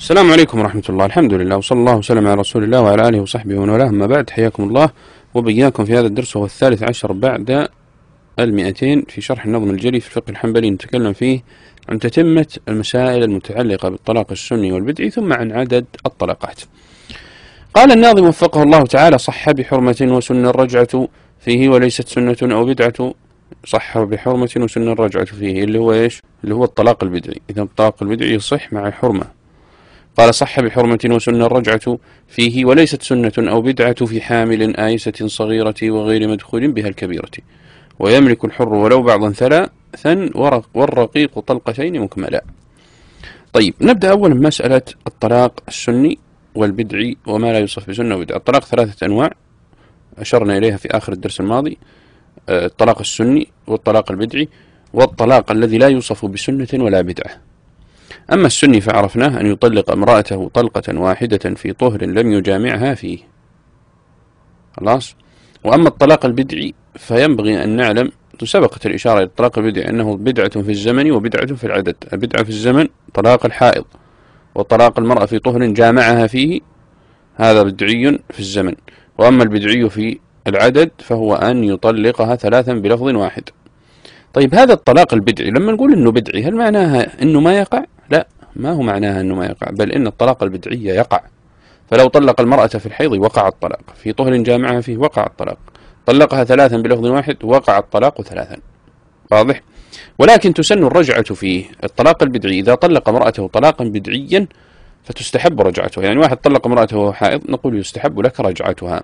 السلام عليكم ورحمة الله. الحمد لله وصلى الله وسلم على رسول الله وعلى آله وصحبه ومن والاه، أما بعد، حياكم الله وبياكم في هذا الدرس، وهو 13 بعد 200 في شرح النظم الجلي في الفقه الحنبلي. نتكلم فيه عن تتمة المسائل المتعلقة بالطلاق السني والبدعي، ثم عن عدد الطلاقات. قال الناظم وفقه الله تعالى: صح بحرمة وسن الرجعة فيه وليست سنة أو بدعة. صح بحرمة وسن الرجعة فيه، اللي هو إيش؟ اللي هو الطلاق البدعي. إذا الطلاق البدعي يصح مع الحرمة. قال: صح بحرمة وسن الرجعة فيه وليست سنة أو بدعة في حامل آيسة صغيرة وغير مدخول بها الكبيرة، ويملك الحر ولو بعضا ثلاثا والرقيق طلقتين مكملا. طيب، نبدأ أولا بمسألة الطلاق السني والبدعي وما لا يوصف بسنة وبدعة. الطلاق 3 أنواع أشرنا إليها في آخر الدرس الماضي: الطلاق السني والطلاق البدعي والطلاق الذي لا يوصف بسنة ولا بدعة. أما السني فعرفناه أن يطلق امرأته طلقة واحدة في طهر لم يجامعها فيه، خلاص. وأما الطلاق البدعي فينبغي أن نعلم، سبقت الإشارة إلى الطلاق البدعي أنه بدعة في الزمن وبدعة في العدد. البدعة في الزمن طلاق الحائض، وطلاق المرأة في طهر جامعها فيه هذا بدعي في الزمن. وأما البدعي في العدد فهو أن يطلقها 3 بلفظ واحد. طيب، هذا الطلاق البدعي لما نقول إنه بدعي، هل معناها إنه ما يقع؟ لا، ما هو معناها إنه ما يقع، بل إن الطلاق البدعي يقع. فلو طلق المرأة في الحيض وقع الطلاق، في طهر جامعها فيه وقع الطلاق، طلقها 3 بلفظ واحد وقع الطلاق 3. واضح؟ ولكن تسن الرجعة فيه. الطلاق البدعي إذا طلق امرأته طلاقا بدعيا فتستحب رجعته. يعني واحد طلق امرأته وهو حائض، نقول يستحب لك رجعتها.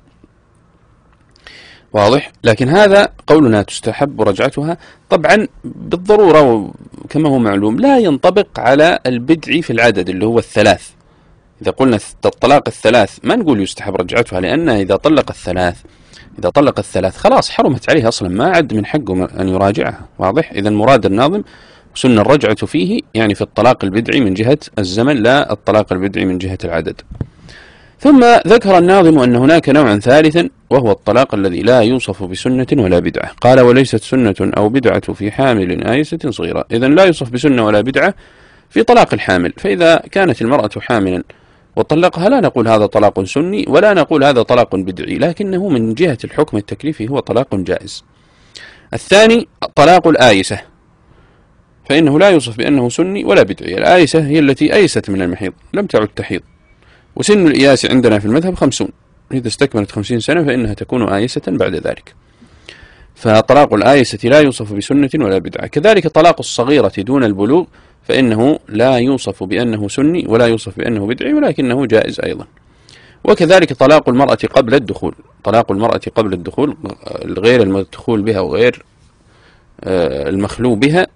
واضح؟ لكن هذا قولنا تستحب رجعتها طبعا بالضرورة كما هو معلوم لا ينطبق على البدع في العدد اللي هو 3. إذا قلنا الطلاق 3 ما نقول يستحب رجعتها، لأنه إذا طلق الثلاث خلاص حرمت عليه أصلا، ما عد من حقه أن يراجعها. واضح؟ إذا مراد الناظم سن الرجعة فيه يعني في الطلاق البدعي من جهة الزمن، لا الطلاق البدعي من جهة العدد. ثم ذكر الناظم أن هناك نوعا ثالثا، وهو الطلاق الذي لا يوصف بسنة ولا بدعة. قال: وليست سنة أو بدعة في حامل آيسة صغيرة. إذن لا يوصف بسنة ولا بدعة في طلاق الحامل. فإذا كانت المرأة حاملا وطلقها لا نقول هذا طلاق سني ولا نقول هذا طلاق بدعي، لكنه من جهة الحكم التكليفي هو طلاق جائز. الثاني طلاق الآيسة، فإنه لا يوصف بأنه سني ولا بدعي. الآيسة هي التي أيست من المحيض، لم تعد تحيض، وسن الإياس عندنا في المذهب 50. إذا استكملت 50 سنة فإنها تكون آيسة بعد ذلك. فطلاق الآيسة لا يوصف بسنة ولا بدعة. كذلك طلاق الصغيرة دون البلوغ فإنه لا يوصف بأنه سني ولا يوصف بأنه بدعي، ولكنه جائز أيضا. وكذلك طلاق المرأة قبل الدخول. طلاق المرأة قبل الدخول، غير المدخول بها وغير المخلو بها،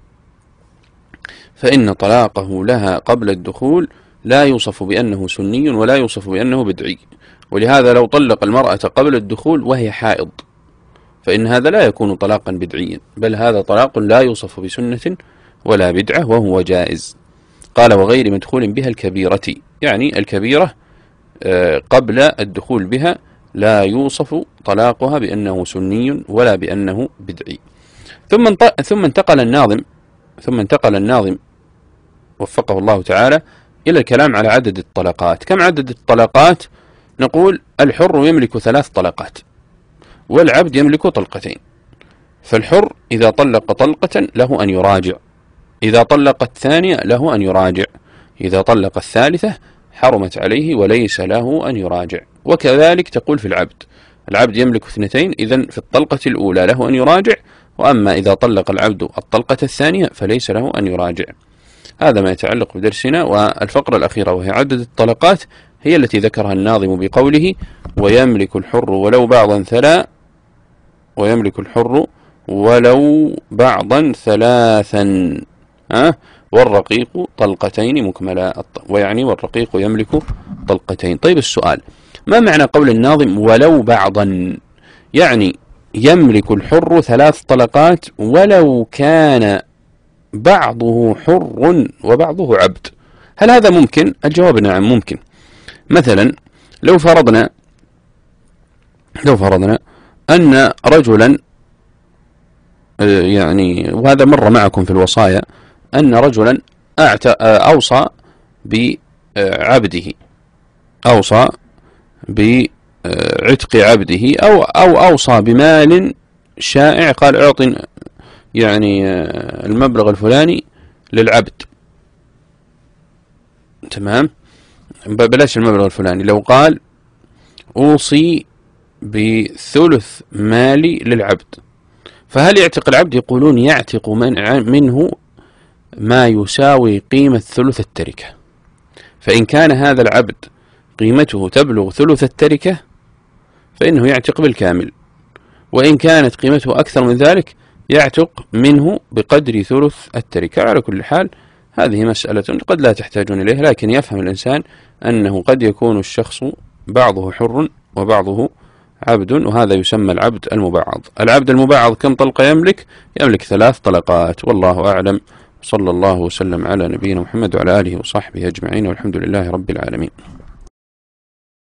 فإن طلاقه لها قبل الدخول لا يوصف بأنه سني ولا يوصف بأنه بدعي. ولهذا لو طلق المرأة قبل الدخول وهي حائض فإن هذا لا يكون طلاقا بدعيا، بل هذا طلاق لا يوصف بسنة ولا بدعة وهو جائز. قال: وغير مدخول بها الكبيرة، يعني الكبيرة قبل الدخول بها لا يوصف طلاقها بأنه سني ولا بأنه بدعي. ثم انتقل الناظم وفقه الله تعالى إلى الكلام على عدد الطلقات. كم عدد الطلقات؟ نقول الحر يملك 3 طلقات والعبد يملك طلقتين. فالحر إذا طلق طلقة له أن يراجع، إذا طلق الثانية له أن يراجع، إذا طلق الثالثة حرمت عليه وليس له أن يراجع. وكذلك تقول في العبد يملك 2، إذن في الطلقة الأولى له أن يراجع، وأما إذا طلق العبد الطلقة الثانية فليس له أن يراجع. هذا ما يتعلق بدرسنا. والفقرة الأخيرة وهي عدد الطلقات هي التي ذكرها الناظم بقوله: ويملك الحر ولو بعضا ويملك الحر ولو بعضا 3 والرقيق طلقتين مكملا. ويعني والرقيق يملك طلقتين. طيب، السؤال: ما معنى قول الناظم ولو بعضا؟ يعني يملك الحر 3 طلقات ولو كان بعضه حر وبعضه عبد. هل هذا ممكن؟ الجواب نعم ممكن. مثلا لو فرضنا أن رجلا، يعني وهذا مر معكم في الوصايا، أن رجلا أوصى عبده، أوصى بعتق عبده، أو أوصى بمال شائع، قال أعطي يعني المبلغ الفلاني للعبد، تمام، بلاش المبلغ الفلاني، لو قال أوصي بثلث مالي للعبد، فهل يعتق العبد؟ يقولون يعتق منه ما يساوي قيمة ثلث التركة، فإن كان هذا العبد قيمته تبلغ ثلث التركة فإنه يعتق بالكامل، وإن كانت قيمته أكثر من ذلك يعتق منه بقدر ثلث التركة. على كل حال هذه مسألة قد لا تحتاجون إليها، لكن يفهم الإنسان أنه قد يكون الشخص بعضه حر وبعضه عبد، وهذا يسمى العبد المبعض. العبد المبعض كم طلقة يملك؟ يملك 3 طلقات، والله أعلم. صلى الله وسلم على نبينا محمد وعلى آله وصحبه أجمعين، والحمد لله رب العالمين.